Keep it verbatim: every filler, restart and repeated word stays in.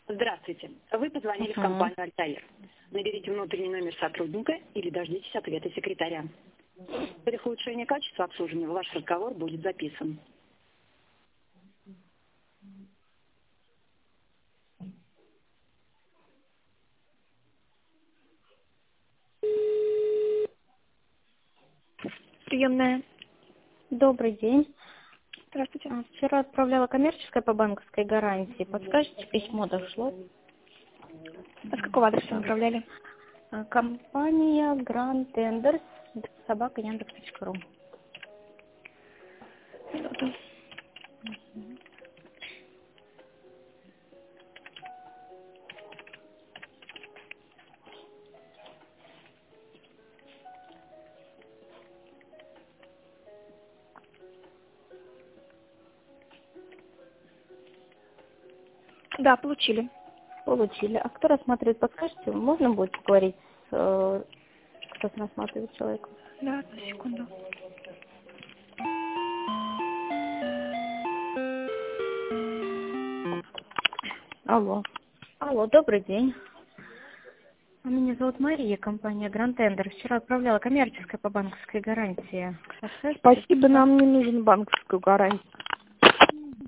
Здравствуйте. Вы позвонили в Угу. компанию «Альтаир». Наберите внутренний номер сотрудника или дождитесь ответа секретаря. Для улучшения качества обслуживания ваш разговор будет записан. Приемная. Добрый день. Здравствуйте. А, Вчера отправляла коммерческое по банковской гарантии. Подскажите, письмо дошло? А с какого адреса направляли? А, Компания Grand Tenders, собака яндекс точка ру. Минуту. Да, получили. Получили. А кто рассматривает, подскажете? Можно будет поговорить с, э, кто рассматривает человека? Да, одну секунду. Алло. Алло, добрый день. А Меня зовут Мария, компания Grand Tender. Вчера отправляла коммерческое по банковской гарантии. Подскажите? Спасибо, нам не нужен банковскую гарантию.